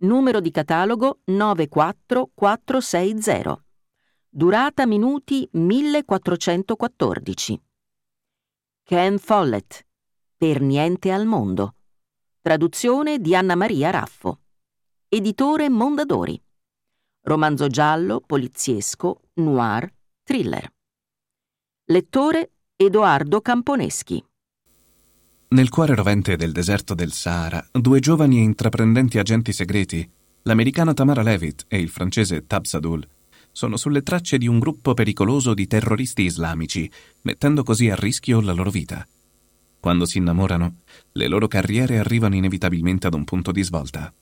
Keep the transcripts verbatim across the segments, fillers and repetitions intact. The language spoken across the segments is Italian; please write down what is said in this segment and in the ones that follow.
Numero di catalogo nove quattro quattro sei zero. Durata minuti millequattrocentoquattordici. Ken Follett. Per niente al mondo. Traduzione di Anna Maria Raffo. Editore Mondadori. Romanzo giallo, poliziesco, noir, thriller. Lettore Edoardo Camponeschi. Nel cuore rovente del deserto del Sahara, due giovani e intraprendenti agenti segreti, l'americana Tamara Levitt e il francese Tab Sadul, sono sulle tracce di un gruppo pericoloso di terroristi islamici, mettendo così a rischio la loro vita. Quando si innamorano, le loro carriere arrivano inevitabilmente ad un punto di svolta.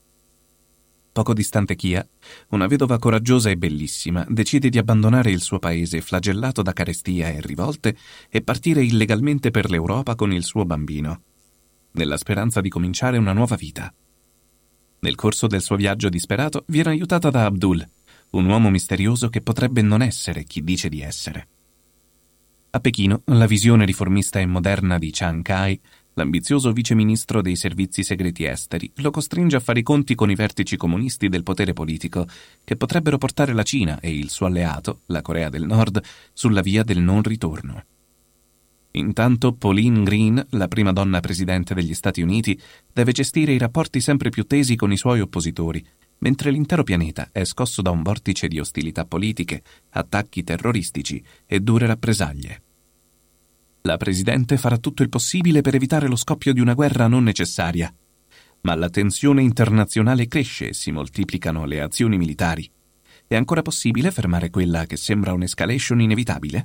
Poco distante Kia, una vedova coraggiosa e bellissima, decide di abbandonare il suo paese flagellato da carestia e rivolte e partire illegalmente per l'Europa con il suo bambino, nella speranza di cominciare una nuova vita. Nel corso del suo viaggio disperato viene aiutata da Abdul, un uomo misterioso che potrebbe non essere chi dice di essere. A Pechino, la visione riformista e moderna di Chiang Kai, l'ambizioso viceministro dei servizi segreti esteri, lo costringe a fare i conti con i vertici comunisti del potere politico che potrebbero portare la Cina e il suo alleato, la Corea del Nord, sulla via del non ritorno. Intanto Pauline Green, la prima donna presidente degli Stati Uniti, deve gestire i rapporti sempre più tesi con i suoi oppositori, mentre l'intero pianeta è scosso da un vortice di ostilità politiche, attacchi terroristici e dure rappresaglie. La Presidente farà tutto il possibile per evitare lo scoppio di una guerra non necessaria, ma la tensione internazionale cresce e si moltiplicano le azioni militari. È ancora possibile fermare quella che sembra un'escalation inevitabile?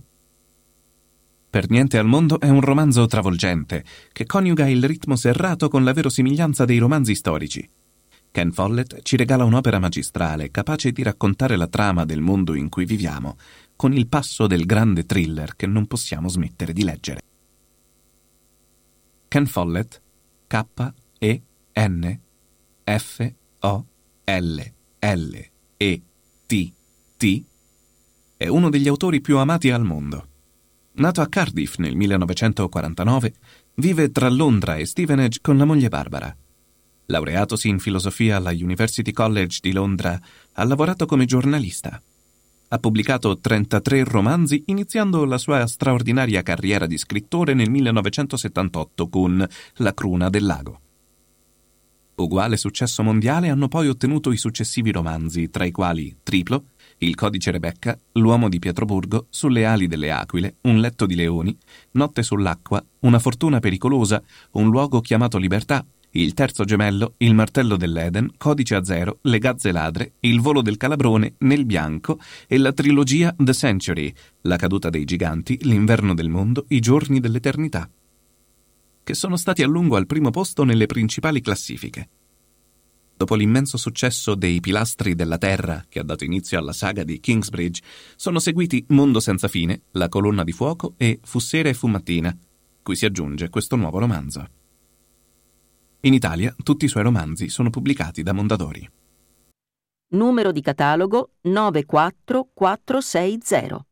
Per niente al mondo è un romanzo travolgente, che coniuga il ritmo serrato con la verosimiglianza dei romanzi storici. Ken Follett ci regala un'opera magistrale capace di raccontare la trama del mondo in cui viviamo, con il passo del grande thriller che non possiamo smettere di leggere. Ken Follett, K E N F O L L E T T, è uno degli autori più amati al mondo. Nato a Cardiff nel millenovecentoquarantanove, vive tra Londra e Stevenage con la moglie Barbara. Laureatosi in filosofia alla University College di Londra, ha lavorato come giornalista. Ha pubblicato trentatré romanzi, iniziando la sua straordinaria carriera di scrittore nel millenovecentosettantotto con La cruna del lago. Uguale successo mondiale hanno poi ottenuto i successivi romanzi, tra i quali Triplo, Il codice Rebecca, L'uomo di Pietroburgo, Sulle ali delle aquile, Un letto di leoni, Notte sull'acqua, Una fortuna pericolosa, Un luogo chiamato libertà, Il terzo gemello, Il martello dell'Eden, Codice a zero, Le gazze ladre, Il volo del calabrone, Nel bianco e la trilogia The Century, La caduta dei giganti, L'inverno del mondo, I giorni dell'eternità, che sono stati a lungo al primo posto nelle principali classifiche. Dopo l'immenso successo dei Pilastri della Terra, che ha dato inizio alla saga di Kingsbridge, sono seguiti Mondo senza fine, La colonna di fuoco e Fu sera e fu mattina, cui si aggiunge questo nuovo romanzo. In Italia tutti i suoi romanzi sono pubblicati da Mondadori. Numero di catalogo nove quattro quattro sei zero.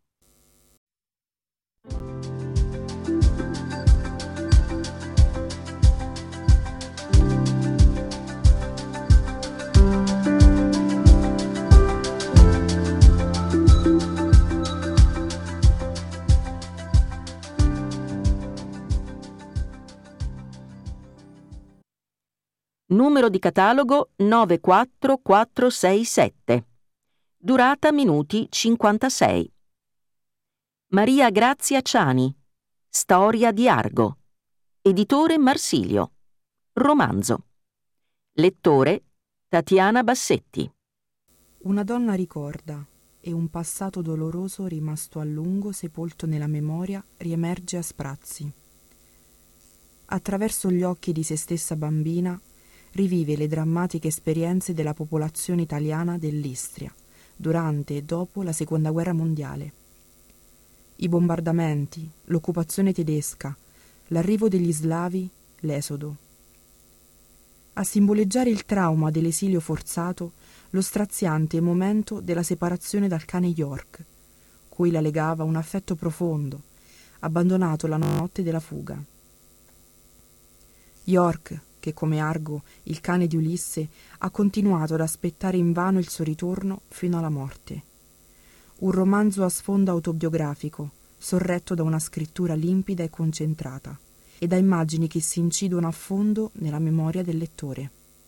Numero di catalogo nove quattro quattro sei sette. Durata minuti cinquantasei. Maria Grazia Ciani. Storia di Argo. Editore Marsilio. Romanzo. Lettore Tatiana Bassetti. Una donna ricorda e un passato doloroso rimasto a lungo sepolto nella memoria riemerge a sprazzi. Attraverso gli occhi di se stessa bambina rivive le drammatiche esperienze della popolazione italiana dell'Istria durante e dopo la Seconda Guerra Mondiale. I bombardamenti, l'occupazione tedesca, l'arrivo degli slavi, l'esodo. A simboleggiare il trauma dell'esilio forzato, lo straziante momento della separazione dal cane York, cui la legava un affetto profondo, abbandonato la notte della fuga. York, che come Argo, il cane di Ulisse, ha continuato ad aspettare invano il suo ritorno fino alla morte. Un romanzo a sfondo autobiografico, sorretto da una scrittura limpida e concentrata, e da immagini che si incidono a fondo nella memoria del lettore.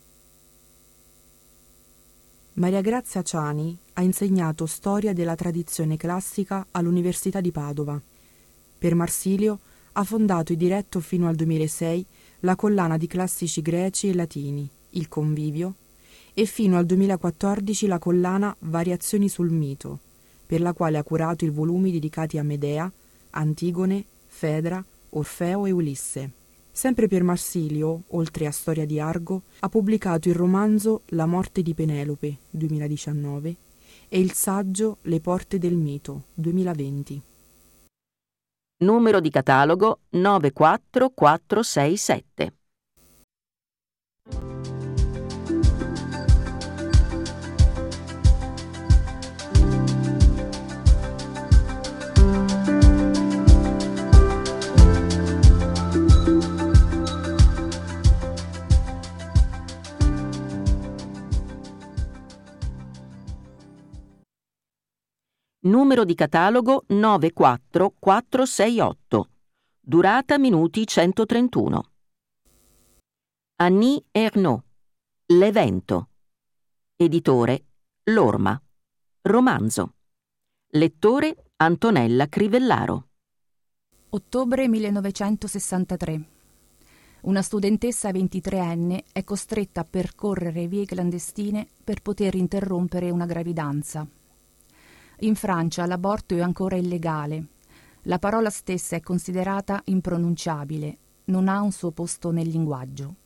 Maria Grazia Ciani ha insegnato storia della tradizione classica all'Università di Padova. Per Marsilio ha fondato e diretto fino al duemilasei la collana di classici greci e latini, Il Convivio, e fino al duemilaquattordici la collana Variazioni sul mito, per la quale ha curato i volumi dedicati a Medea, Antigone, Fedra, Orfeo e Ulisse. Sempre per Marsilio, oltre a Storia di Argo, ha pubblicato il romanzo La morte di Penelope, duemiladiciannove, e il saggio Le porte del mito, duemilaventi. Numero di catalogo nove quattro quattro sei sette. Numero di catalogo nove quattro quattro sei otto. Durata minuti centotrentuno. Annie Ernaux. L'evento. Editore L'Orma. Romanzo. Lettore Antonella Crivellaro. Ottobre millenovecentosessantatré. Una studentessa ventitreenne è costretta a percorrere vie clandestine per poter interrompere una gravidanza. In Francia l'aborto è ancora illegale. La parola stessa è considerata impronunciabile, non ha un suo posto nel linguaggio.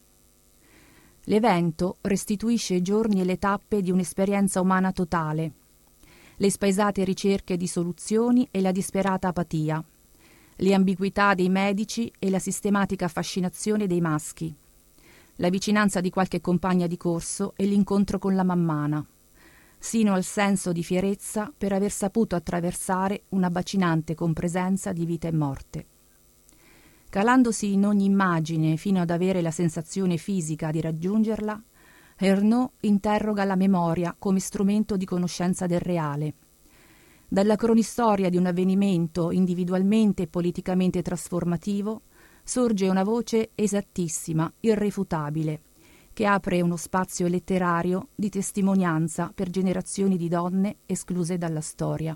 L'evento restituisce i giorni e le tappe di un'esperienza umana totale, le spaesate ricerche di soluzioni e la disperata apatia, le ambiguità dei medici e la sistematica fascinazione dei maschi, la vicinanza di qualche compagna di corso e l'incontro con la mammana, sino al senso di fierezza per aver saputo attraversare una bacinante compresenza di vita e morte. Calandosi in ogni immagine fino ad avere la sensazione fisica di raggiungerla, Ernaux interroga la memoria come strumento di conoscenza del reale. Dalla cronistoria di un avvenimento individualmente e politicamente trasformativo sorge una voce esattissima, irrefutabile, che apre uno spazio letterario di testimonianza per generazioni di donne escluse dalla storia.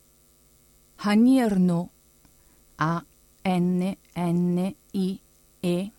Annie Ernaux, A N N I E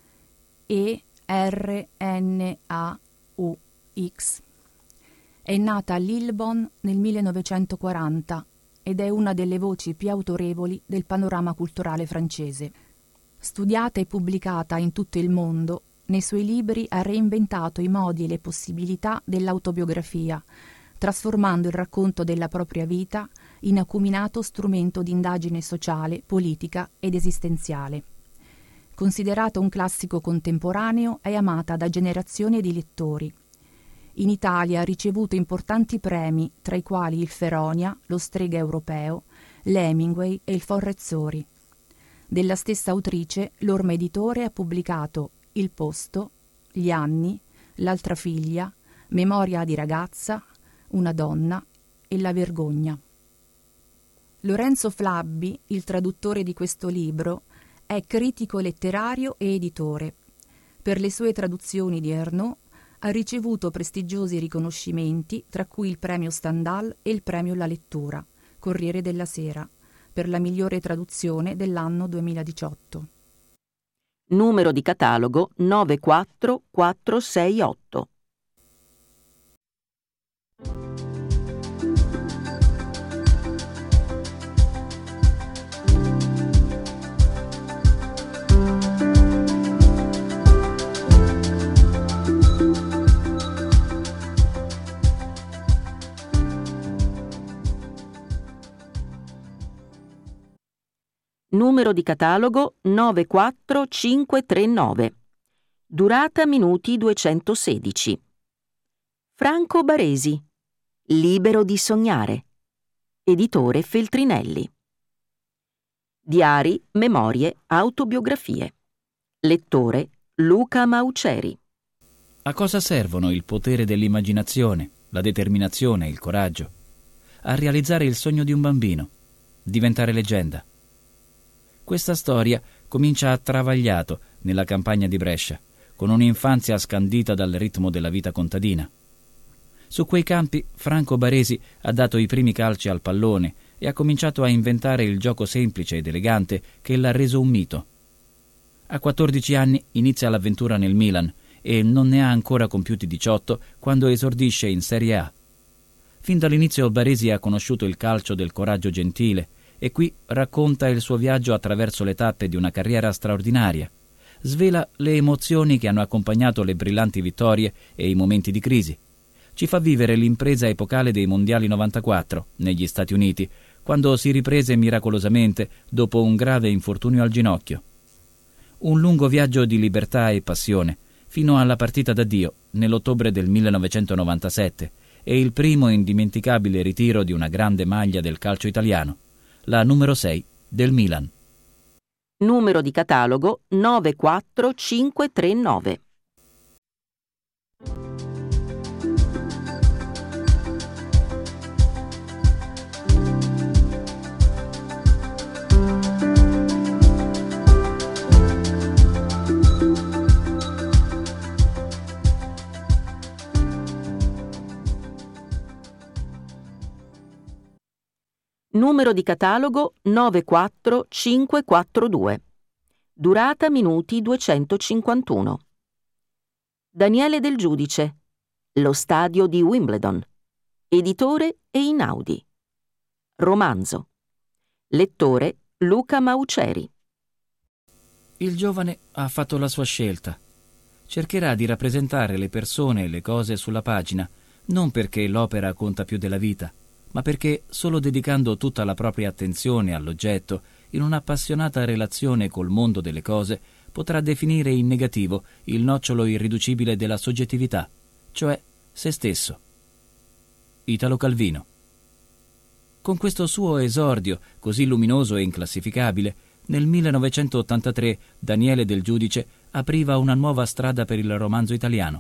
E R N A U X, è nata a Lillebonne nel millenovecentoquaranta ed è una delle voci più autorevoli del panorama culturale francese. Studiata e pubblicata in tutto il mondo, nei suoi libri ha reinventato i modi e le possibilità dell'autobiografia, trasformando il racconto della propria vita in acuminato strumento di indagine sociale, politica ed esistenziale. Considerata un classico contemporaneo, è amata da generazioni di lettori. In Italia ha ricevuto importanti premi, tra i quali il Feronia, lo Strega Europeo, l'Hemingway e il Forrezzori. Della stessa autrice, l'Orma Editore ha pubblicato Il posto, Gli anni, L'altra figlia, Memoria di ragazza, Una donna e La vergogna. Lorenzo Flabbi, il traduttore di questo libro, è critico letterario e editore. Per le sue traduzioni di Ernaux ha ricevuto prestigiosi riconoscimenti, tra cui il premio Stendhal e il premio La Lettura, Corriere della Sera, per la migliore traduzione dell'anno duemiladiciotto. Numero di catalogo nove quattro quattro sei otto. Numero di catalogo nove quattro cinque tre nove. Durata minuti duecentosedici. Franco Baresi. Libero di sognare. Editore Feltrinelli. Diari, memorie, autobiografie. Lettore Luca Mauceri. A cosa servono il potere dell'immaginazione, la determinazione e il coraggio? A realizzare il sogno di un bambino, diventare leggenda. Questa storia comincia travagliato nella campagna di Brescia, con un'infanzia scandita dal ritmo della vita contadina. Su quei campi Franco Baresi ha dato i primi calci al pallone e ha cominciato a inventare il gioco semplice ed elegante che l'ha reso un mito. A quattordici anni inizia l'avventura nel Milan e non ne ha ancora compiuti diciotto quando esordisce in Serie A. Fin dall'inizio Baresi ha conosciuto il calcio del coraggio gentile e qui racconta il suo viaggio attraverso le tappe di una carriera straordinaria. Svela le emozioni che hanno accompagnato le brillanti vittorie e i momenti di crisi. Ci fa vivere l'impresa epocale dei Mondiali novantaquattro negli Stati Uniti, quando si riprese miracolosamente dopo un grave infortunio al ginocchio. Un lungo viaggio di libertà e passione, fino alla partita d'addio nell'ottobre del millenovecentonovantasette e il primo indimenticabile ritiro di una grande maglia del calcio italiano, la numero sei del Milan. Numero di catalogo nove quattro cinque tre nove. Numero di catalogo nove quattro cinque quattro due. Durata minuti duecentocinquantuno. Daniele Del Giudice. Lo stadio di Wimbledon. Editore Einaudi. Romanzo. Lettore Luca Mauceri. Il giovane ha fatto la sua scelta. Cercherà di rappresentare le persone e le cose sulla pagina, non perché l'opera conta più della vita, ma perché solo dedicando tutta la propria attenzione all'oggetto, in un'appassionata relazione col mondo delle cose, potrà definire in negativo il nocciolo irriducibile della soggettività, cioè se stesso. Italo Calvino. Con questo suo esordio, così luminoso e inclassificabile, nel millenovecentottantatré Daniele Del Giudice apriva una nuova strada per il romanzo italiano.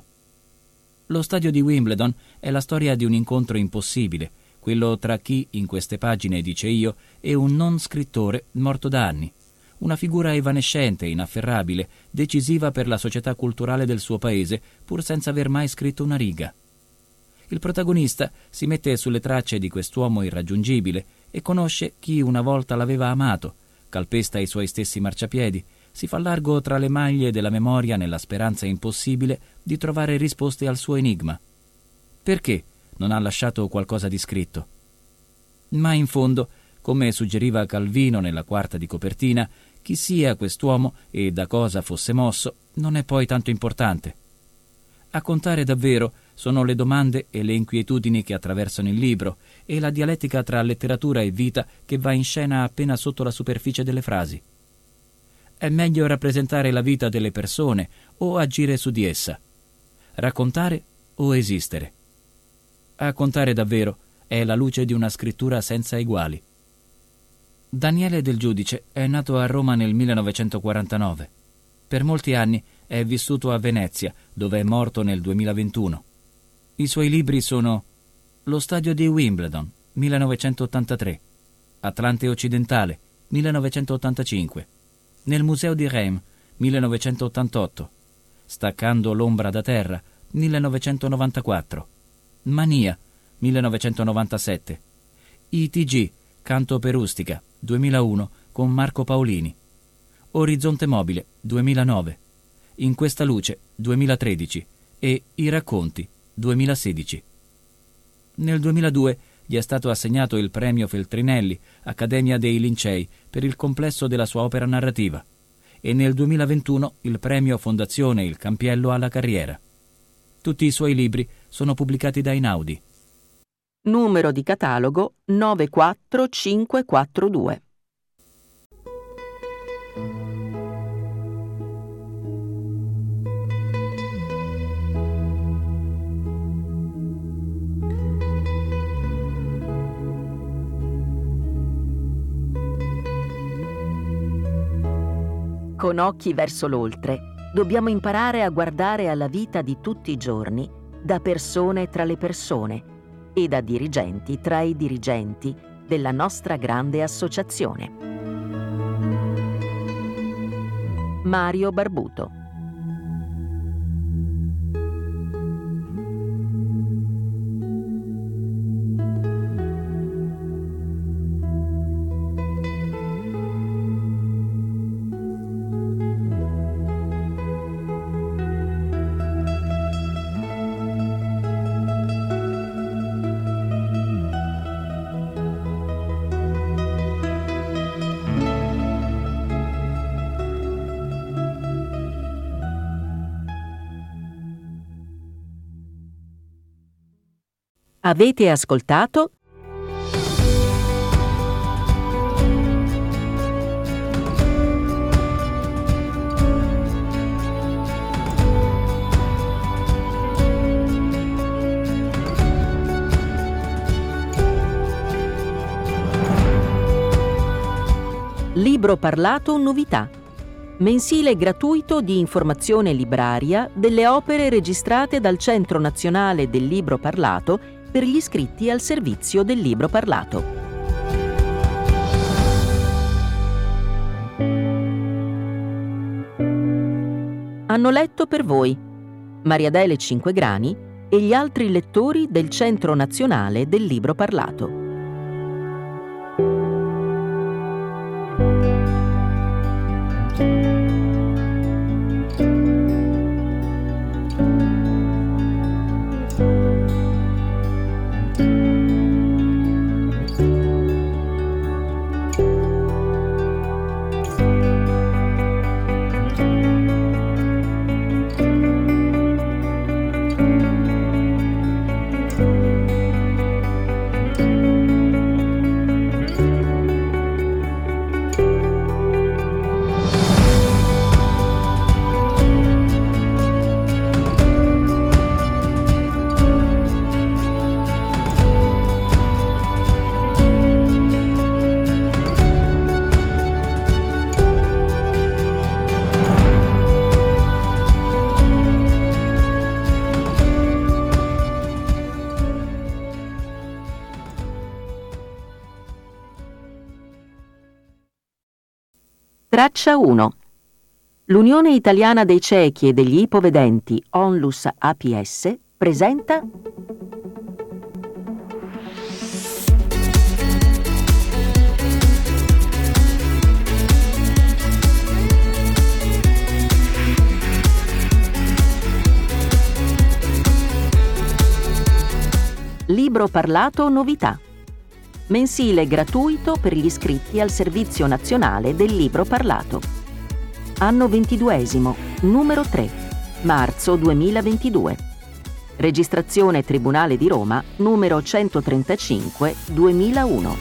Lo stadio di Wimbledon è la storia di un incontro impossibile, quello tra chi, in queste pagine dice io, e un non scrittore morto da anni, una figura evanescente, inafferrabile, decisiva per la società culturale del suo paese, pur senza aver mai scritto una riga. Il protagonista si mette sulle tracce di quest'uomo irraggiungibile e conosce chi una volta l'aveva amato, calpesta i suoi stessi marciapiedi, si fa largo tra le maglie della memoria nella speranza impossibile di trovare risposte al suo enigma. Perché non ha lasciato qualcosa di scritto? Ma in fondo, come suggeriva Calvino nella quarta di copertina, chi sia quest'uomo e da cosa fosse mosso non è poi tanto importante. A contare davvero sono le domande e le inquietudini che attraversano il libro e la dialettica tra letteratura e vita che va in scena appena sotto la superficie delle frasi. È meglio rappresentare la vita delle persone o agire su di essa? Raccontare o esistere? A contare davvero è la luce di una scrittura senza eguali. Daniele Del Giudice è nato a Roma nel millenovecentoquarantanove. Per molti anni è vissuto a Venezia, dove è morto nel duemilaventuno. I suoi libri sono Lo stadio di Wimbledon, millenovecentottantatré, Atlante occidentale, millenovecentottantacinque, Nel museo di Reims, millenovecentottantotto, Staccando l'ombra da terra, millenovecentonovantaquattro, Mania, millenovecentonovantasette, I T G, Canto per Ustica, duemilauno, con Marco Paolini, Orizzonte mobile, duemilanove, In questa luce, duemilatredici e I racconti, duemilasedici. Nel duemiladue gli è stato assegnato il premio Feltrinelli, Accademia dei Lincei, per il complesso della sua opera narrativa, e nel duemilaventuno il premio Fondazione Il Campiello alla carriera. Tutti i suoi libri sono pubblicati da Einaudi. Numero di catalogo nove quattro cinque quattro due. Con occhi verso l'oltre, Dobbiamo imparare a guardare alla vita di tutti i giorni da persone tra le persone e da dirigenti tra i dirigenti della nostra grande associazione. Mario Barbuto. Avete ascoltato Libro parlato novità, mensile gratuito di informazione libraria delle opere registrate dal Centro Nazionale del Libro Parlato per gli iscritti al servizio del libro parlato. Hanno letto per voi Mariadele Cinquegrani e gli altri lettori del Centro Nazionale del Libro Parlato. Traccia uno. L'Unione Italiana dei Ciechi e degli Ipovedenti, Onlus A P S, presenta Libro parlato novità, mensile gratuito per gli iscritti al Servizio Nazionale del Libro Parlato. Anno ventiduesimo, numero tre, marzo duemilaventidue. Registrazione Tribunale di Roma, numero centotrentacinque duemilauno.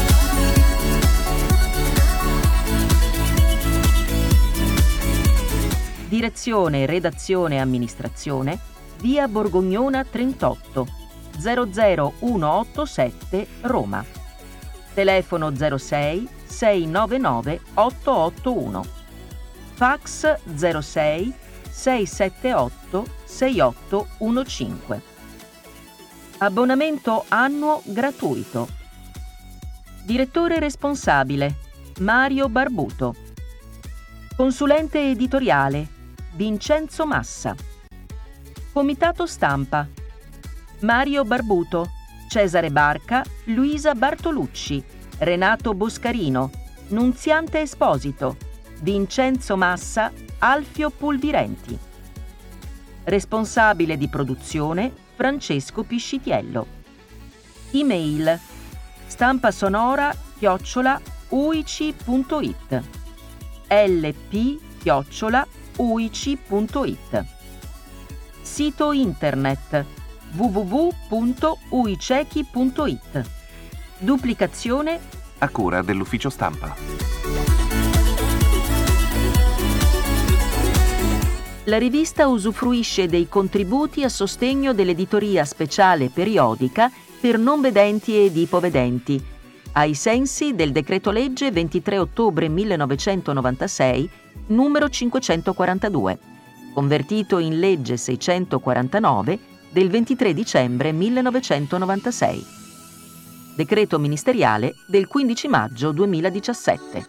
Direzione, redazione e amministrazione, via Borgognona trentotto, zero zero uno otto sette, Roma. Telefono zero sei sei nove nove otto otto uno. Fax zero sei sei sette otto sei otto uno cinque. Abbonamento annuo gratuito. Direttore responsabile Mario Barbuto. Consulente editoriale Vincenzo Massa. Comitato stampa Mario Barbuto, Cesare Barca, Luisa Bartolucci, Renato Boscarino, Nunziante Esposito, Vincenzo Massa, Alfio Pulvirenti. Responsabile di produzione Francesco Piscitiello. Email stampa sonora chiocciola uici punto it, lp chiocciola uici punto it. Sito internet w w w punto uicechi punto it. Duplicazione a cura dell'ufficio stampa. La rivista usufruisce dei contributi a sostegno dell'editoria speciale periodica per non vedenti ed ipovedenti, ai sensi del decreto legge ventitré ottobre millenovecentonovantasei, numero cinquecentoquarantadue, convertito in legge seicentoquarantanove del ventitré dicembre millenovecentonovantasei. Decreto ministeriale del quindici maggio duemiladiciassette.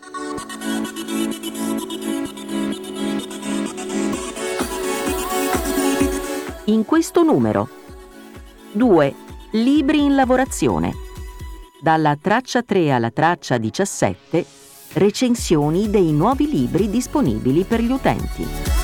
In questo numero: due. Libri in lavorazione. Dalla traccia tre alla traccia diciassette, recensioni dei nuovi libri disponibili per gli utenti.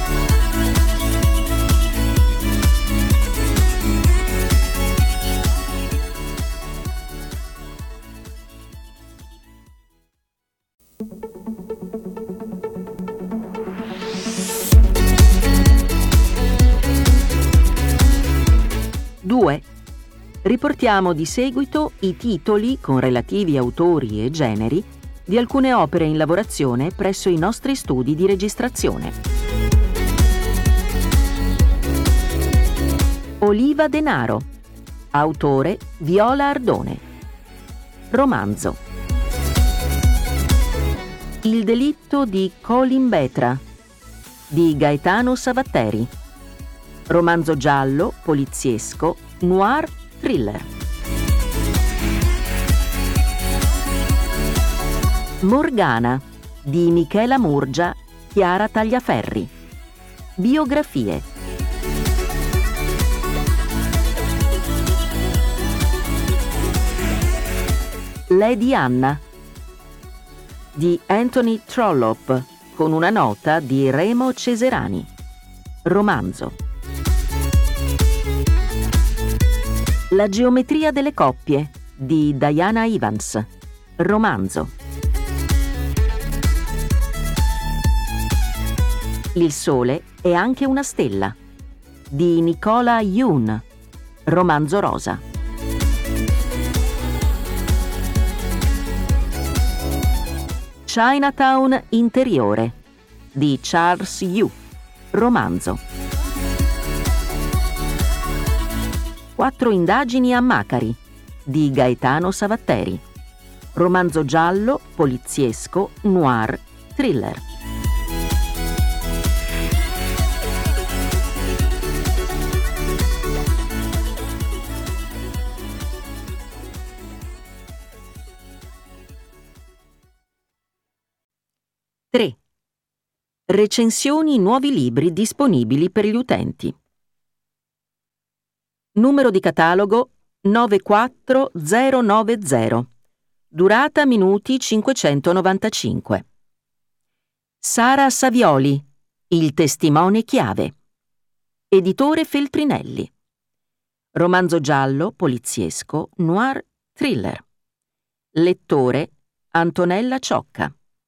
due. Riportiamo di seguito i titoli con relativi autori e generi di alcune opere in lavorazione presso i nostri studi di registrazione. Oliva Denaro. Autore Viola Ardone. Romanzo. Il delitto di Colin Betra di Gaetano Savatteri. Romanzo giallo, poliziesco, noir, thriller. Morgana di Michela Murgia, Chiara Tagliaferri. Biografie. Lady Anna di Anthony Trollope con una nota di Remo Ceserani. Romanzo. La geometria delle coppie di Diana Evans. Romanzo. Il sole è anche una stella di Nicola Yoon. Romanzo rosa. Chinatown interiore di Charles Yu. Romanzo. Quattro indagini a Macari di Gaetano Savatteri. Romanzo giallo, poliziesco, noir, thriller. tre. Recensioni nuovi libri disponibili per gli utenti. Numero di catalogo nove quattro zero nove zero. Durata minuti cinquecentonovantacinque. Sara Savioli, Il testimone chiave. Editore Feltrinelli. Romanzo giallo, poliziesco, noir, thriller. Lettore Antonella Ciocca.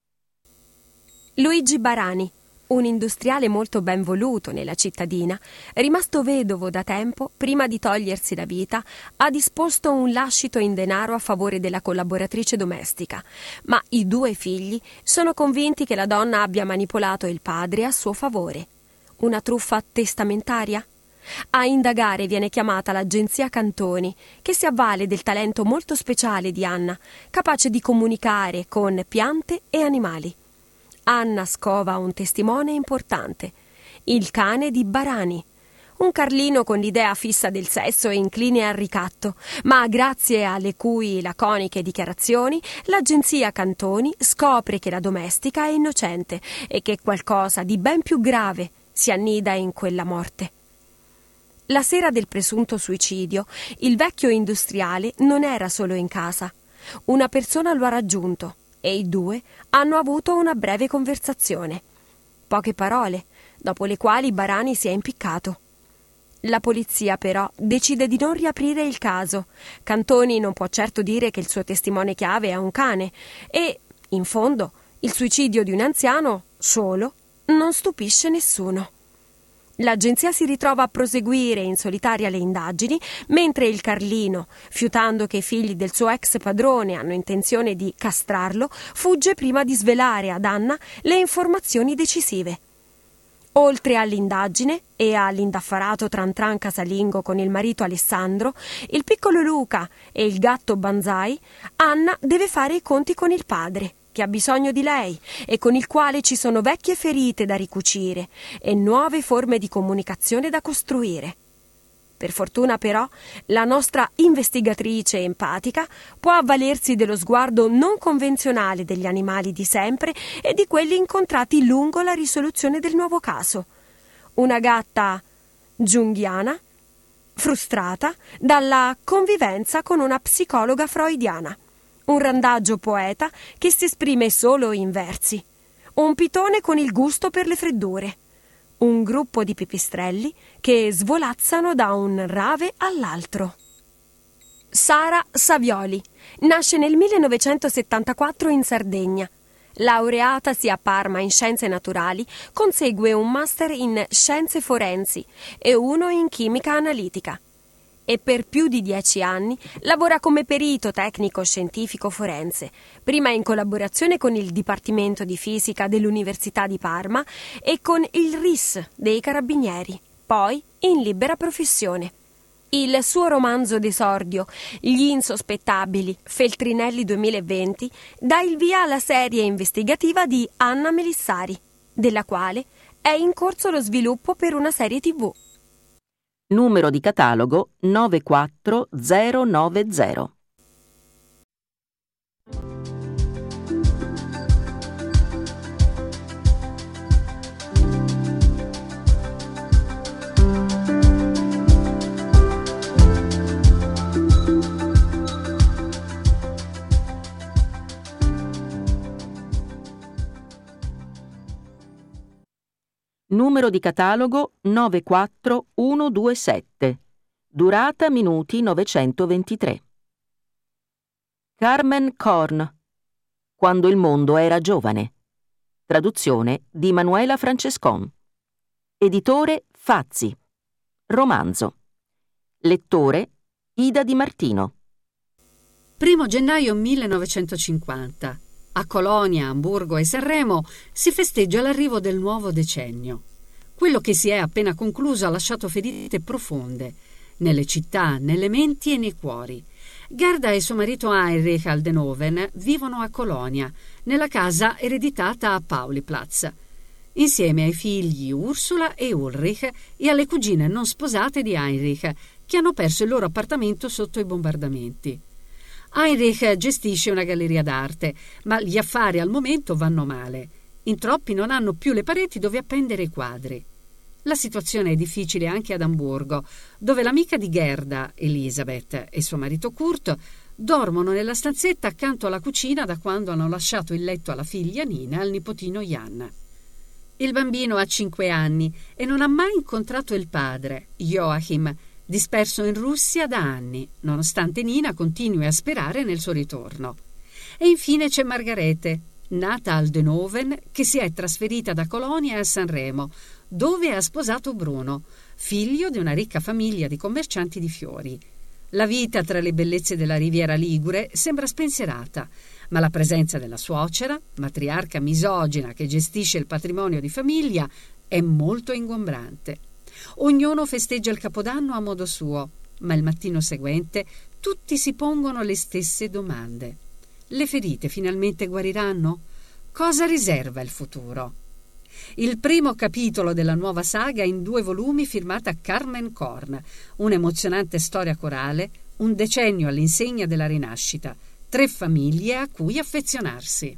Luigi Barani, un industriale molto ben voluto nella cittadina, rimasto vedovo da tempo, prima di togliersi la vita, ha disposto un lascito in denaro a favore della collaboratrice domestica, ma i due figli sono convinti che la donna abbia manipolato il padre a suo favore. Una truffa testamentaria? A indagare viene chiamata l'agenzia Cantoni, che si avvale del talento molto speciale di Anna, capace di comunicare con piante e animali. Anna scova un testimone importante, il cane di Barani, un carlino con l'idea fissa del sesso e incline al ricatto, ma grazie alle cui laconiche dichiarazioni l'agenzia Cantoni scopre che la domestica è innocente e che qualcosa di ben più grave si annida in quella morte. La sera del presunto suicidio, il vecchio industriale non era solo in casa. Una persona lo ha raggiunto e i due hanno avuto una breve conversazione. Poche parole, dopo le quali Barani si è impiccato. La polizia, però, decide di non riaprire il caso. Cantoni non può certo dire che il suo testimone chiave è un cane e, in fondo, il suicidio di un anziano, solo, non stupisce nessuno. L'agenzia si ritrova a proseguire in solitaria le indagini, mentre il carlino, fiutando che i figli del suo ex padrone hanno intenzione di castrarlo, fugge prima di svelare ad Anna le informazioni decisive. Oltre all'indagine e all'indaffarato tran tran casalingo con il marito Alessandro, il piccolo Luca e il gatto Banzai, Anna deve fare i conti con il padre, che ha bisogno di lei e con il quale ci sono vecchie ferite da ricucire e nuove forme di comunicazione da costruire. Per fortuna però la nostra investigatrice empatica può avvalersi dello sguardo non convenzionale degli animali di sempre e di quelli incontrati lungo la risoluzione del nuovo caso. Una gatta junghiana, frustrata dalla convivenza con una psicologa freudiana, un randaggio poeta che si esprime solo in versi, un pitone con il gusto per le freddure, un gruppo di pipistrelli che svolazzano da un rave all'altro. Sara Savioli nasce nel millenovecentosettantaquattro in Sardegna. Laureatasi a Parma in scienze naturali, consegue un master in scienze forensi e uno in chimica analitica. E per più di dieci anni lavora come perito tecnico scientifico forense, prima in collaborazione con il Dipartimento di Fisica dell'Università di Parma e con il R I S dei Carabinieri, poi in libera professione. Il suo romanzo d'esordio, Gli insospettabili, Feltrinelli duemilaventi, dà il via alla serie investigativa di Anna Melissari, della quale è in corso lo sviluppo per una serie tivù. Numero di catalogo nove quattro zero nove zero. Numero di catalogo nove quattro uno due sette. Durata minuti novecentoventitré. Carmen Korn. Quando il mondo era giovane. Traduzione di Manuela Francescon. Editore Fazzi. Romanzo. Lettore Ida Di Martino. Primo gennaio millenovecentocinquanta. A Colonia, Amburgo e Sanremo si festeggia l'arrivo del nuovo decennio. Quello che si è appena concluso ha lasciato ferite profonde nelle città, nelle menti e nei cuori. Gerda e suo marito Heinrich Aldenoven vivono a Colonia, nella casa ereditata a Pauliplatz, insieme ai figli Ursula e Ulrich e alle cugine non sposate di Heinrich, che hanno perso il loro appartamento sotto i bombardamenti. Heinrich gestisce una galleria d'arte, ma gli affari al momento vanno male. In troppi non hanno più le pareti dove appendere i quadri. La situazione è difficile anche ad Amburgo, dove l'amica di Gerda, Elisabeth, e suo marito Kurt dormono nella stanzetta accanto alla cucina da quando hanno lasciato il letto alla figlia Nina e al nipotino Jan. Il bambino ha cinque anni e non ha mai incontrato il padre, Joachim, disperso in Russia da anni, nonostante Nina continui a sperare nel suo ritorno. E infine c'è Margarete, nata a Aldenoven, che si è trasferita da Colonia a Sanremo, dove ha sposato Bruno, figlio di una ricca famiglia di commercianti di fiori. La vita tra le bellezze della Riviera Ligure sembra spensierata, ma la presenza della suocera, matriarca misogina che gestisce il patrimonio di famiglia, è molto ingombrante. Ognuno festeggia il Capodanno a modo suo, ma il mattino seguente tutti si pongono le stesse domande. Le ferite finalmente guariranno? Cosa riserva il futuro? Il primo capitolo della nuova saga in due volumi firmata Carmen Korn, un'emozionante storia corale, un decennio all'insegna della rinascita, tre famiglie a cui affezionarsi.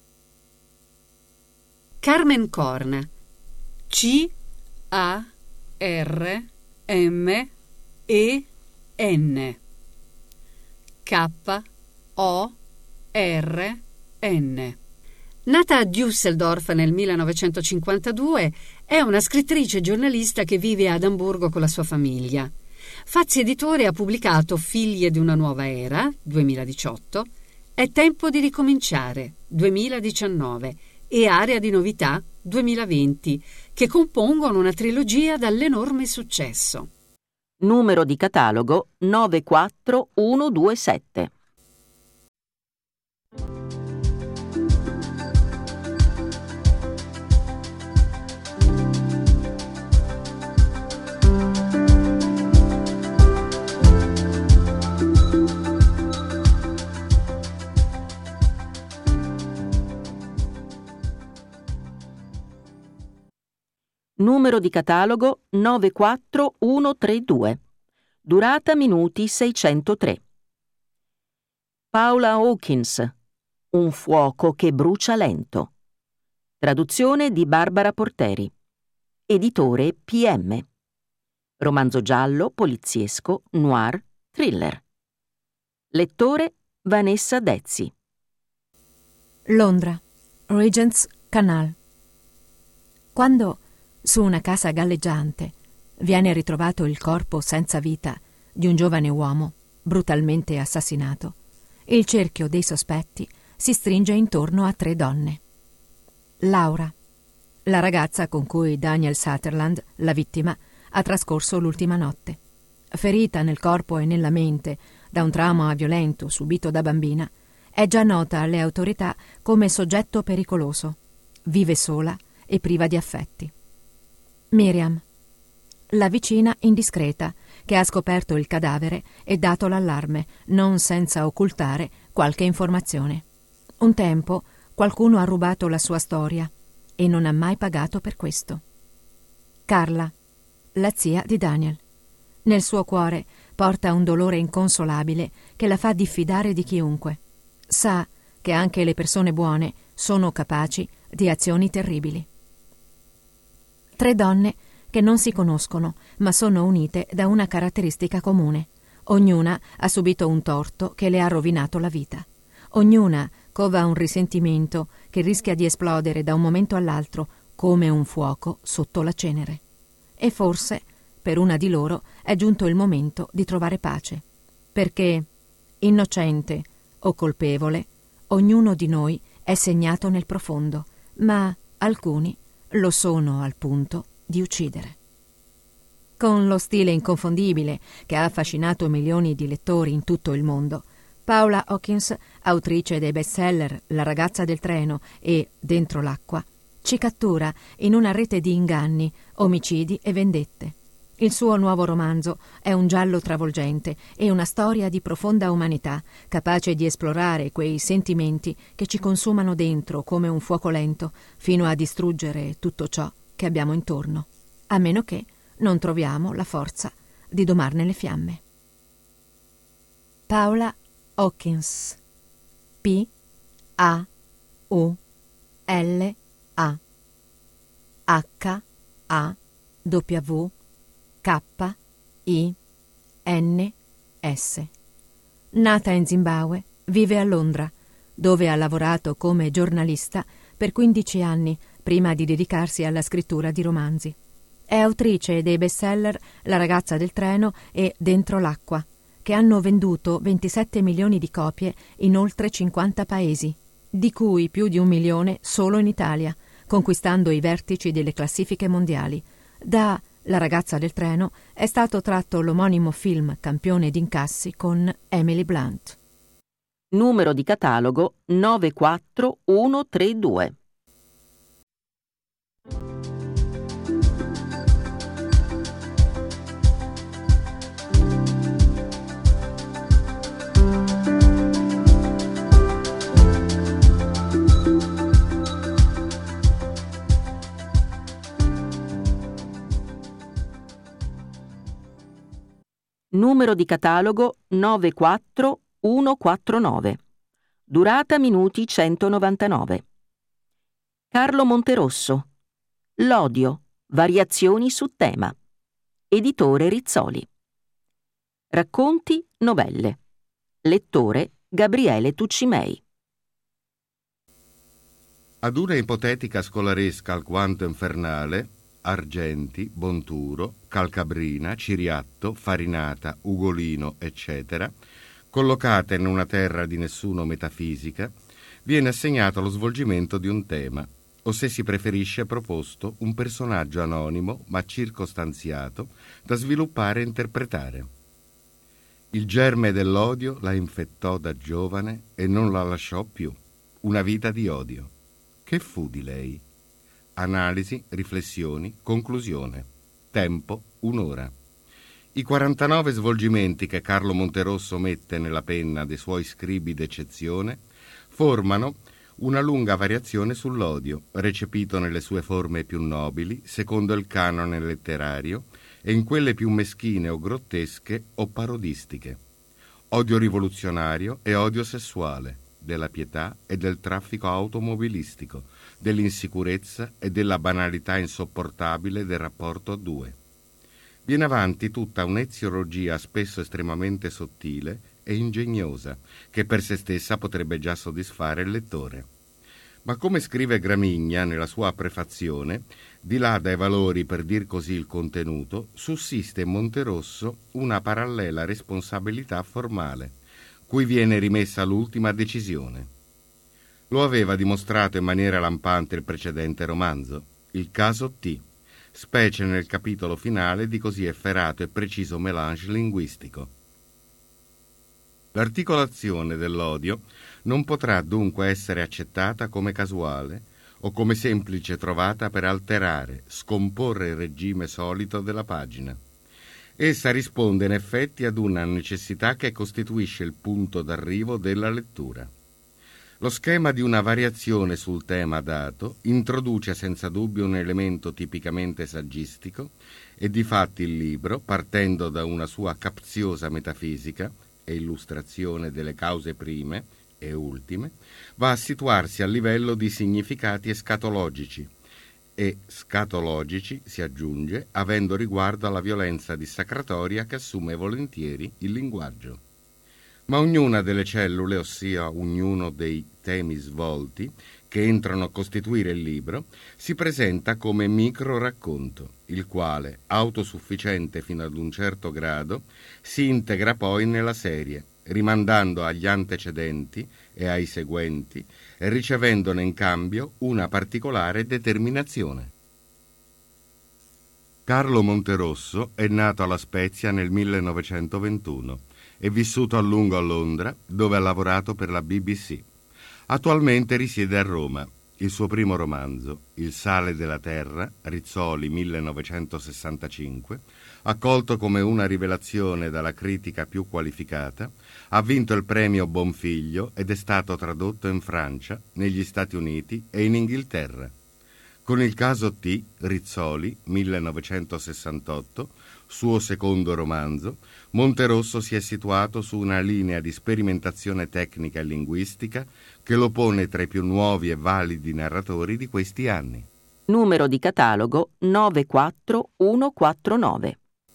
Carmen Korn. C A R M E N. K O R N. Nata a Düsseldorf nel millenovecentocinquantadue, è una scrittrice e giornalista che vive ad Amburgo con la sua famiglia. Fazzi Editore ha pubblicato Figlie di una nuova era, duemiladiciotto, È tempo di ricominciare, duemiladiciannove, e Area di novità, duemilaventi, che compongono una trilogia dall'enorme successo. Numero di catalogo nove quattro uno due sette. Numero di catalogo nove quattro uno tre due. Durata minuti seicentotré. Paula Hawkins. Un fuoco che brucia lento. Traduzione di Barbara Porteri. Editore P M. Romanzo giallo, poliziesco, noir, thriller. Lettore Vanessa Dezzi. Londra, Regent's Canal. Quando, su una casa galleggiante, viene ritrovato il corpo senza vita di un giovane uomo brutalmente assassinato, il cerchio dei sospetti si stringe intorno a tre donne. Laura, la ragazza con cui Daniel Sutherland, la vittima, ha trascorso l'ultima notte. Ferita nel corpo e nella mente da un trauma violento subito da bambina, è già nota alle autorità come soggetto pericoloso. Vive sola e priva di affetti. Miriam, la vicina indiscreta che ha scoperto il cadavere e dato l'allarme, non senza occultare qualche informazione. Un tempo qualcuno ha rubato la sua storia e non ha mai pagato per questo. Carla, la zia di Daniel. Nel suo cuore porta un dolore inconsolabile che la fa diffidare di chiunque. Sa che anche le persone buone sono capaci di azioni terribili. Tre donne che non si conoscono, ma sono unite da una caratteristica comune. Ognuna ha subito un torto che le ha rovinato la vita. Ognuna cova un risentimento che rischia di esplodere da un momento all'altro come un fuoco sotto la cenere. E forse per una di loro è giunto il momento di trovare pace, perché, innocente o colpevole, ognuno di noi è segnato nel profondo, ma alcuni lo sono al punto di uccidere. Con lo stile inconfondibile che ha affascinato milioni di lettori in tutto il mondo, Paula Hawkins, autrice dei bestseller La ragazza del treno e Dentro l'acqua, ci cattura in una rete di inganni, omicidi e vendette. Il suo nuovo romanzo è un giallo travolgente e una storia di profonda umanità, capace di esplorare quei sentimenti che ci consumano dentro come un fuoco lento, fino a distruggere tutto ciò che abbiamo intorno, a meno che non troviamo la forza di domarne le fiamme. Paula Hawkins. P A U L A H A W K I N S. Nata in Zimbabwe, vive a Londra, dove ha lavorato come giornalista per quindici anni prima di dedicarsi alla scrittura di romanzi. È autrice dei bestseller La ragazza del treno e Dentro l'acqua, che hanno venduto ventisette milioni di copie in oltre cinquanta paesi, di cui più di un milione solo in Italia, conquistando i vertici delle classifiche mondiali. Da La ragazza del treno è stato tratto l'omonimo film campione d'incassi con Emily Blunt. Numero di catalogo nove quattro uno tre due. Numero di catalogo nove quattro uno quattro nove. Durata minuti centonovantanove. Carlo Monterosso. L'odio. Variazioni su tema. Editore Rizzoli. Racconti, novelle. Lettore Gabriele Tuccimei. Ad una ipotetica scolaresca alquanto infernale, Argenti, Bonturo, Calcabrina, Ciriatto, Farinata, Ugolino, eccetera, collocata in una terra di nessuno metafisica, viene assegnato lo svolgimento di un tema, o se si preferisce proposto un personaggio anonimo ma circostanziato da sviluppare e interpretare. Il germe dell'odio la infettò da giovane e non la lasciò più. Una vita di odio. Che fu di lei? Analisi, riflessioni, conclusione. Tempo, un'ora. I quarantanove svolgimenti che Carlo Monterosso mette nella penna dei suoi scribi d'eccezione formano una lunga variazione sull'odio, recepito nelle sue forme più nobili, secondo il canone letterario, e in quelle più meschine o grottesche o parodistiche. Odio rivoluzionario e odio sessuale, della pietà e del traffico automobilistico, dell'insicurezza e della banalità insopportabile del rapporto a due. Viene avanti tutta un'eziologia spesso estremamente sottile e ingegnosa, che per se stessa potrebbe già soddisfare il lettore. Ma come scrive Gramigna nella sua prefazione, di là dai valori, per dir così il contenuto, sussiste in Monterosso una parallela responsabilità formale, cui viene rimessa l'ultima decisione. Lo aveva dimostrato in maniera lampante il precedente romanzo, il caso T, specie nel capitolo finale di così efferato e preciso mélange linguistico. L'articolazione dell'odio non potrà dunque essere accettata come casuale o come semplice trovata per alterare, scomporre il regime solito della pagina. Essa risponde in effetti ad una necessità che costituisce il punto d'arrivo della lettura. Lo schema di una variazione sul tema dato introduce senza dubbio un elemento tipicamente saggistico e difatti il libro, partendo da una sua capziosa metafisica e illustrazione delle cause prime e ultime, va a situarsi a livello di significati escatologici e scatologici, si aggiunge, avendo riguardo alla violenza dissacratoria che assume volentieri il linguaggio. Ma ognuna delle cellule, ossia ognuno dei temi svolti che entrano a costituire il libro, si presenta come micro racconto, il quale, autosufficiente fino ad un certo grado, si integra poi nella serie, rimandando agli antecedenti e ai seguenti e ricevendone in cambio una particolare determinazione. Carlo Monterosso è nato a La Spezia nel millenovecentoventuno e vissuto a lungo a Londra, dove ha lavorato per la B B C. Attualmente risiede a Roma. Il suo primo romanzo, Il sale della terra, Rizzoli millenovecentosessantacinque, accolto come una rivelazione dalla critica più qualificata, ha vinto il premio Bonfiglio ed è stato tradotto in Francia, negli Stati Uniti e in Inghilterra. Con il caso T, Rizzoli millenovecentosessantotto, suo secondo romanzo, Monterosso si è situato su una linea di sperimentazione tecnica e linguistica che lo pone tra i più nuovi e validi narratori di questi anni. Numero di catalogo nove quattro uno quattro nove.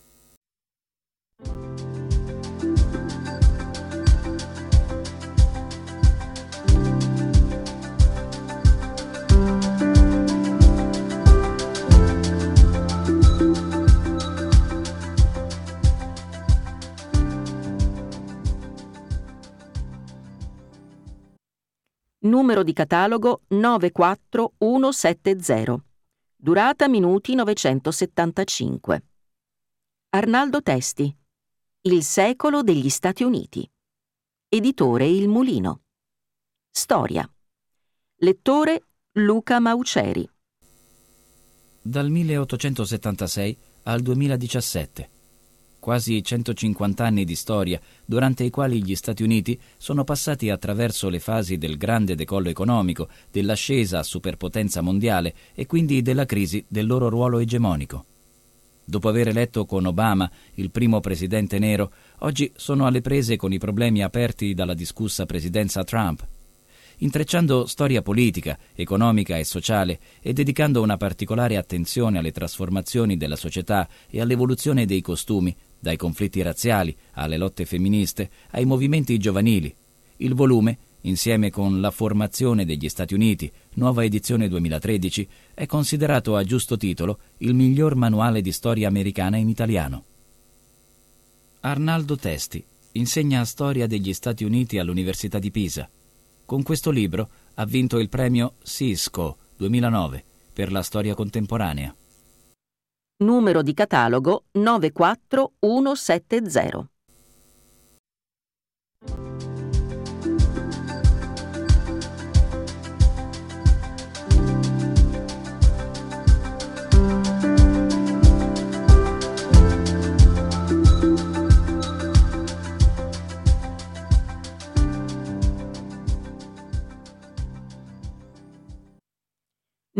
Numero di catalogo nove quattro uno sette zero. Durata minuti novecentosettantacinque. Arnaldo Testi. Il secolo degli Stati Uniti. Editore Il Mulino. Storia. Lettore Luca Mauceri. Dal milleottocentosettantasei al duemiladiciassette. Quasi centocinquanta anni di storia, durante i quali gli Stati Uniti sono passati attraverso le fasi del grande decollo economico, dell'ascesa a superpotenza mondiale e quindi della crisi del loro ruolo egemonico. Dopo aver eletto con Obama il primo presidente nero, oggi sono alle prese con i problemi aperti dalla discussa presidenza Trump. Intrecciando storia politica, economica e sociale e dedicando una particolare attenzione alle trasformazioni della società e all'evoluzione dei costumi, dai conflitti razziali alle lotte femministe, ai movimenti giovanili. Il volume, insieme con La formazione degli Stati Uniti, nuova edizione duemilatredici, è considerato a giusto titolo il miglior manuale di storia americana in italiano. Arnaldo Testi insegna storia degli Stati Uniti all'Università di Pisa. Con questo libro ha vinto il premio Cisco duemilanove per la storia contemporanea. Numero di catalogo nove quattro uno sette zero.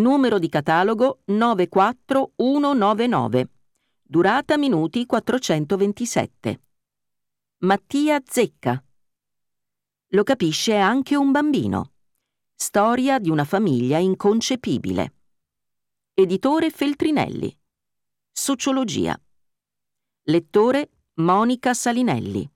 Numero di catalogo nove quattro uno nove nove. Durata minuti quattrocentoventisette. Mattia Zecca. Lo capisce anche un bambino. Storia di una famiglia inconcepibile. Editore Feltrinelli. Sociologia. Lettore Monica Salinelli.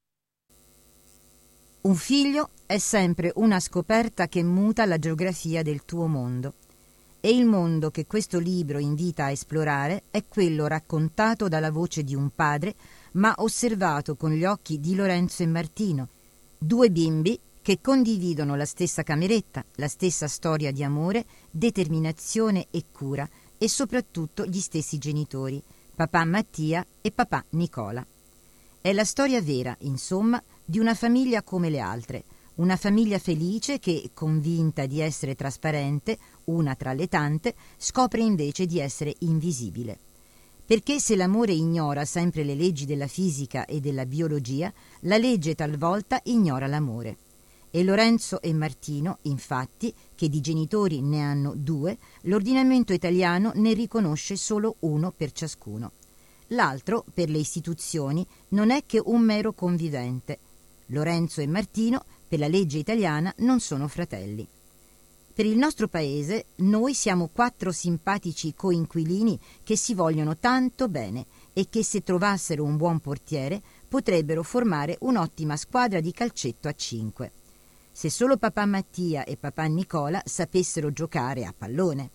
Un figlio è sempre una scoperta che muta la geografia del tuo mondo. E il mondo che questo libro invita a esplorare è quello raccontato dalla voce di un padre, ma osservato con gli occhi di Lorenzo e Martino, due bimbi che condividono la stessa cameretta, la stessa storia di amore, determinazione e cura, e soprattutto gli stessi genitori, papà Mattia e papà Nicola. È la storia vera, insomma, di una famiglia come le altre, una famiglia felice che, convinta di essere trasparente, una tra le tante, scopre invece di essere invisibile. Perché se l'amore ignora sempre le leggi della fisica e della biologia, la legge talvolta ignora l'amore. E Lorenzo e Martino, infatti, che di genitori ne hanno due, l'ordinamento italiano ne riconosce solo uno per ciascuno. L'altro, per le istituzioni, non è che un mero convivente. Lorenzo e Martino, per la legge italiana, non sono fratelli. Per il nostro paese, noi siamo quattro simpatici coinquilini che si vogliono tanto bene e che, se trovassero un buon portiere, potrebbero formare un'ottima squadra di calcetto a cinque. Se solo papà Mattia e papà Nicola sapessero giocare a pallone.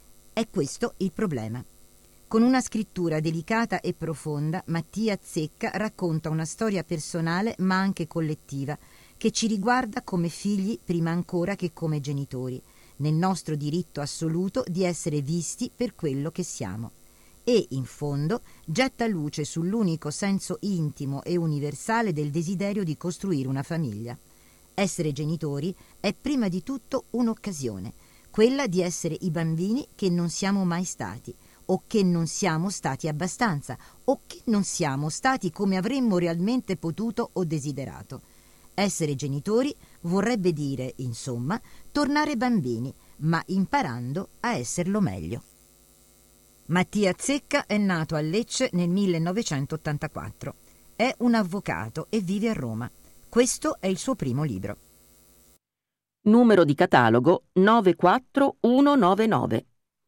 È questo il problema. Con una scrittura delicata e profonda, Mattia Zecca racconta una storia personale ma anche collettiva, che ci riguarda come figli prima ancora che come genitori, nel nostro diritto assoluto di essere visti per quello che siamo. E, in fondo, getta luce sull'unico senso intimo e universale del desiderio di costruire una famiglia. Essere genitori è prima di tutto un'occasione, quella di essere i bambini che non siamo mai stati, o che non siamo stati abbastanza, o che non siamo stati come avremmo realmente potuto o desiderato. Essere genitori vorrebbe dire, insomma, tornare bambini, ma imparando a esserlo meglio. Mattia Zecca è nato a Lecce nel millenovecentottantaquattro. È un avvocato e vive a Roma. Questo è il suo primo libro. Numero di catalogo nove quattro uno nove nove.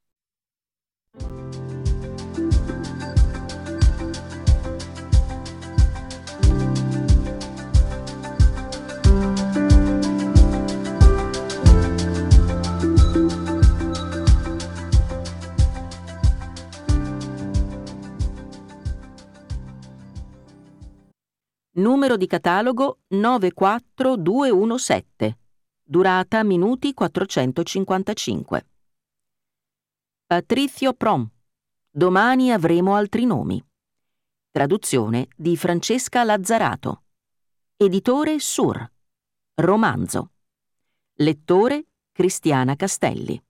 Numero di catalogo nove quattro due uno sette. Durata minuti quattrocentocinquantacinque. Patrizio Prom. Domani avremo altri nomi. Traduzione di Francesca Lazzarato. Editore Sur. Romanzo. Lettore Cristiana Castelli.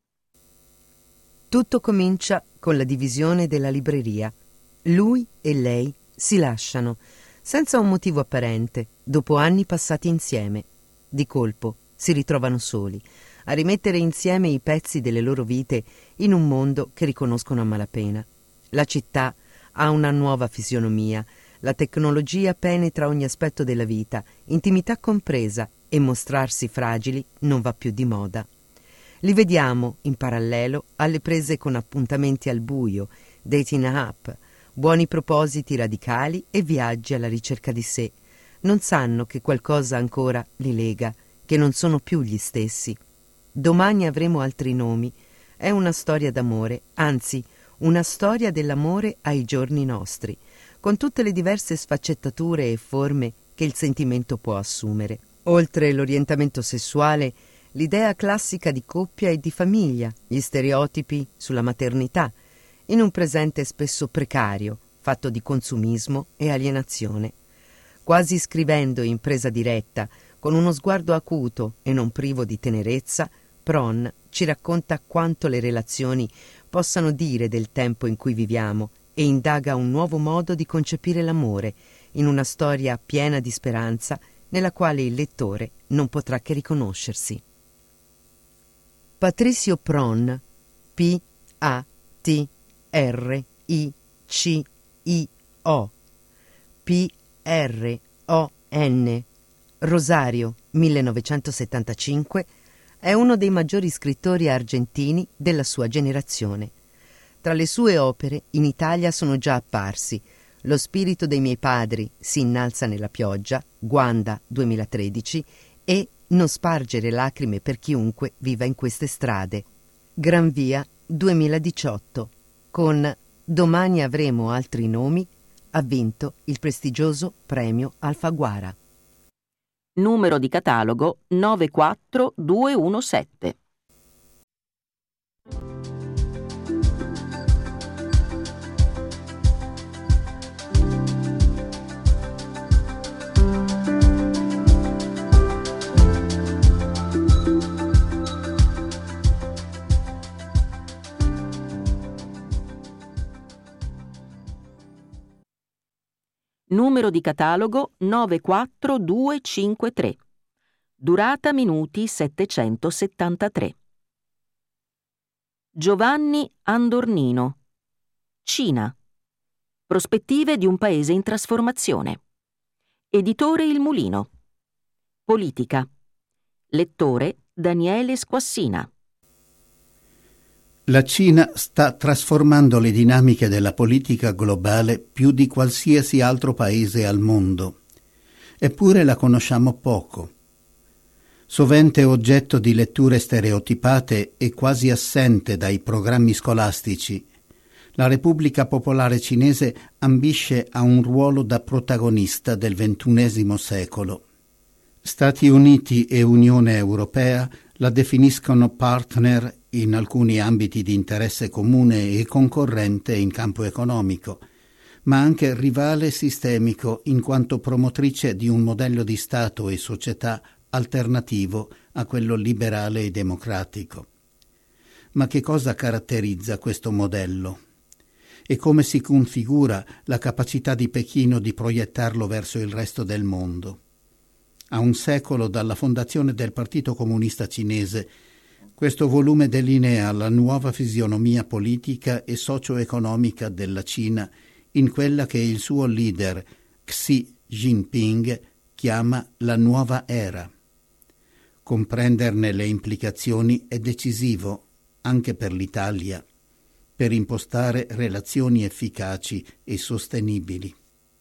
Tutto comincia con la divisione della libreria. Lui e lei si lasciano senza un motivo apparente, dopo anni passati insieme. Di colpo si ritrovano soli, a rimettere insieme i pezzi delle loro vite in un mondo che riconoscono a malapena. La città ha una nuova fisionomia, la tecnologia penetra ogni aspetto della vita, intimità compresa, e mostrarsi fragili non va più di moda. Li vediamo, in parallelo, alle prese con appuntamenti al buio, dating app, buoni propositi radicali e viaggi alla ricerca di sé. Non sanno che qualcosa ancora li lega, che non sono più gli stessi. Domani avremo altri nomi. È una storia d'amore, anzi, una storia dell'amore ai giorni nostri, con tutte le diverse sfaccettature e forme che il sentimento può assumere. Oltre l'orientamento sessuale, l'idea classica di coppia e di famiglia, gli stereotipi sulla maternità, in un presente spesso precario, fatto di consumismo e alienazione. Quasi scrivendo in presa diretta, con uno sguardo acuto e non privo di tenerezza, Pron ci racconta quanto le relazioni possano dire del tempo in cui viviamo e indaga un nuovo modo di concepire l'amore in una storia piena di speranza nella quale il lettore non potrà che riconoscersi. Patrizio Pron P A T R I C I O, P R O N, Rosario, millenovecentosettantacinque, è uno dei maggiori scrittori argentini della sua generazione. Tra le sue opere in Italia sono già apparsi Lo spirito dei miei padri si innalza nella pioggia, Guanda duemilatredici, e Non spargere lacrime per chiunque viva in queste strade, Gran Via duemiladiciotto. Con Domani avremo altri nomi ha vinto il prestigioso premio Alfaguara. Numero di catalogo nove quattro due uno sette. Numero di catalogo nove quattro due cinque tre. Durata minuti settecentosettantatré. Giovanni Andornino. Cina. Prospettive di un paese in trasformazione. Editore Il Mulino. Politica. Lettore Daniele Squassina. La Cina sta trasformando le dinamiche della politica globale più di qualsiasi altro paese al mondo. Eppure la conosciamo poco. Sovente oggetto di letture stereotipate e quasi assente dai programmi scolastici, la Repubblica Popolare Cinese ambisce a un ruolo da protagonista del ventunesimo secolo. Stati Uniti e Unione Europea la definiscono partner in alcuni ambiti di interesse comune e concorrente in campo economico, ma anche rivale sistemico in quanto promotrice di un modello di Stato e società alternativo a quello liberale e democratico. Ma che cosa caratterizza questo modello? E come si configura la capacità di Pechino di proiettarlo verso il resto del mondo? A un secolo dalla fondazione del Partito Comunista Cinese, questo volume delinea la nuova fisionomia politica e socio-economica della Cina in quella che il suo leader Xi Jinping chiama la nuova era. Comprenderne le implicazioni è decisivo, anche per l'Italia, per impostare relazioni efficaci e sostenibili.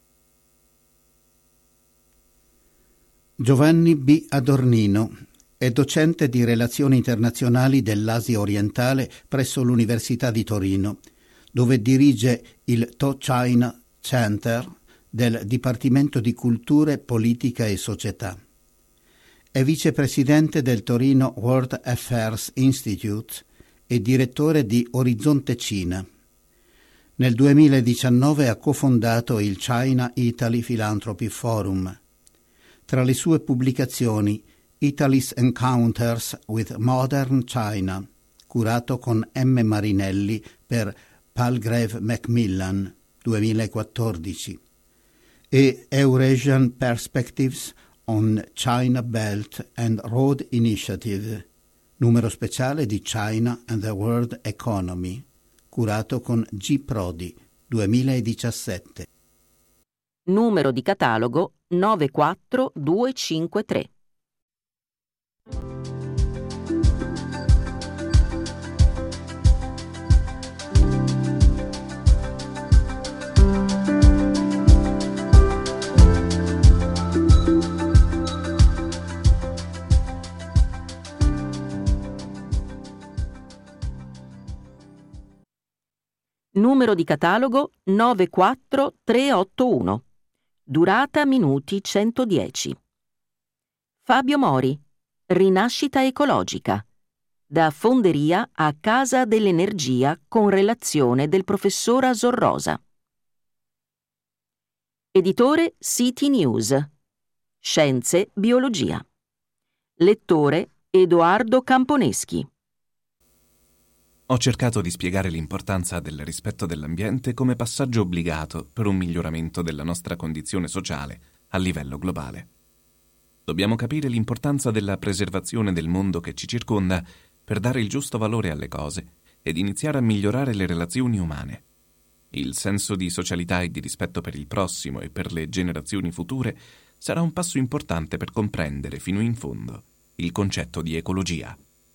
Giovanni B. Adornino è docente di relazioni internazionali dell'Asia orientale presso l'Università di Torino, dove dirige il To China Center del Dipartimento di Culture, Politica e Società. È vicepresidente del Torino World Affairs Institute e direttore di Orizzonte Cina. Nel duemiladiciannove ha cofondato il China Italy Philanthropy Forum. Tra le sue pubblicazioni Italy's Encounters with Modern China, curato con M. Marinelli per Palgrave Macmillan, duemilaquattordici, e Eurasian Perspectives on China Belt and Road Initiative, numero speciale di China and the World Economy, curato con G. Prodi, duemiladiciassette. Numero di catalogo nove quattro due cinque tre. Numero di catalogo nove quattro tre otto uno. Durata minuti centodieci. Fabio Mori. Rinascita ecologica. Da fonderia a casa dell'energia con relazione del professor Asorrosa. Editore City News. Scienze, biologia. Lettore Edoardo Camponeschi. Ho cercato di spiegare l'importanza del rispetto dell'ambiente come passaggio obbligato per un miglioramento della nostra condizione sociale a livello globale. Dobbiamo capire l'importanza della preservazione del mondo che ci circonda per dare il giusto valore alle cose ed iniziare a migliorare le relazioni umane. Il senso di socialità e di rispetto per il prossimo e per le generazioni future sarà un passo importante per comprendere fino in fondo il concetto di ecologia.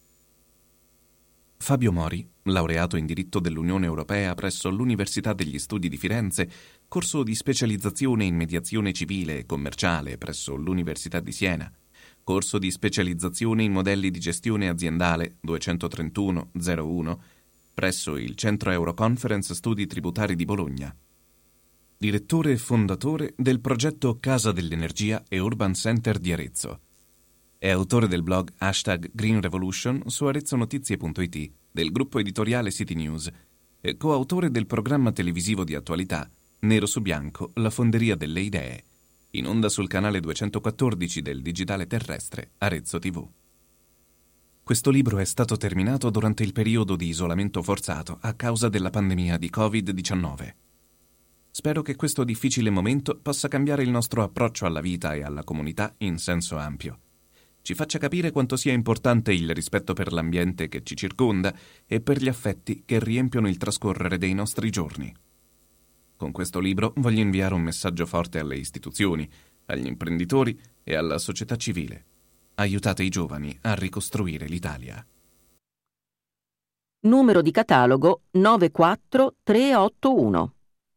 Fabio Mori, laureato in diritto dell'Unione Europea presso l'Università degli Studi di Firenze, corso di specializzazione in mediazione civile e commerciale presso l'Università di Siena, corso di specializzazione in modelli di gestione aziendale duecentotrentuno zero uno presso il Centro Euroconference Studi Tributari di Bologna. Direttore e fondatore del progetto Casa dell'Energia e Urban Center di Arezzo. È autore del blog hashtag Green Revolution su arezzonotizie punto it, del gruppo editoriale City News e coautore del programma televisivo di attualità Nero su Bianco, la fonderia delle idee, in onda sul canale duecentoquattordici del digitale terrestre Arezzo tivù. Questo libro è stato terminato durante il periodo di isolamento forzato a causa della pandemia di covid diciannove. Spero che questo difficile momento possa cambiare il nostro approccio alla vita e alla comunità in senso ampio. Ci faccia capire quanto sia importante il rispetto per l'ambiente che ci circonda e per gli affetti che riempiono il trascorrere dei nostri giorni. Con questo libro voglio inviare un messaggio forte alle istituzioni, agli imprenditori e alla società civile. Aiutate i giovani a ricostruire l'Italia. Numero di catalogo nove quattro tre otto uno.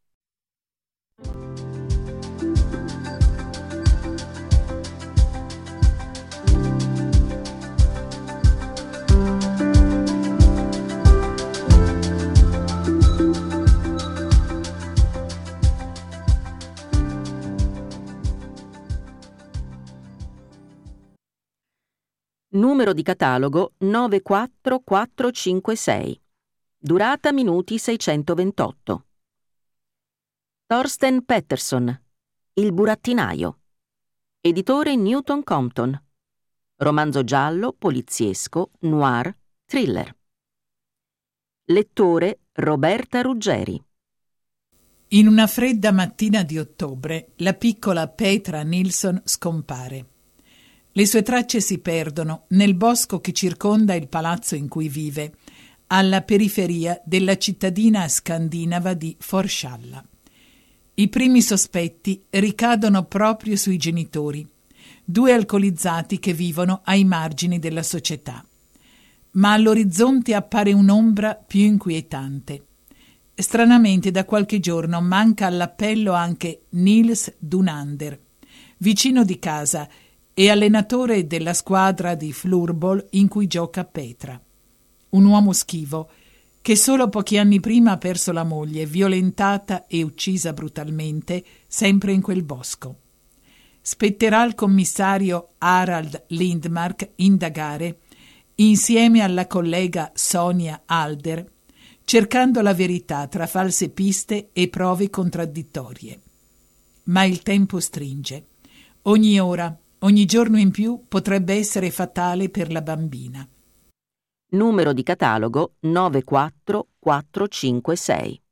Numero di catalogo nove quattro quattro cinque sei. Durata minuti seicentoventotto. Thorsten Pettersson, Il burattinaio. Editore Newton Compton. Romanzo giallo, poliziesco, noir, thriller. Lettore Roberta Ruggeri. In una fredda mattina di ottobre, la piccola Petra Nilsson scompare. Le sue tracce si perdono nel bosco che circonda il palazzo in cui vive, alla periferia della cittadina scandinava di Forshalla. I primi sospetti ricadono proprio sui genitori, due alcolizzati che vivono ai margini della società. Ma all'orizzonte appare un'ombra più inquietante. Stranamente da qualche giorno manca all'appello anche Nils Dunander, vicino di casa e allenatore della squadra di floorball in cui gioca Petra. Un uomo schivo che solo pochi anni prima ha perso la moglie, violentata e uccisa brutalmente, sempre in quel bosco. Spetterà al commissario Harald Lindmark indagare, insieme alla collega Sonia Alder, cercando la verità tra false piste e prove contraddittorie. Ma il tempo stringe. Ogni ora, ogni giorno in più potrebbe essere fatale per la bambina. Numero di catalogo nove quattro quattro cinque sei.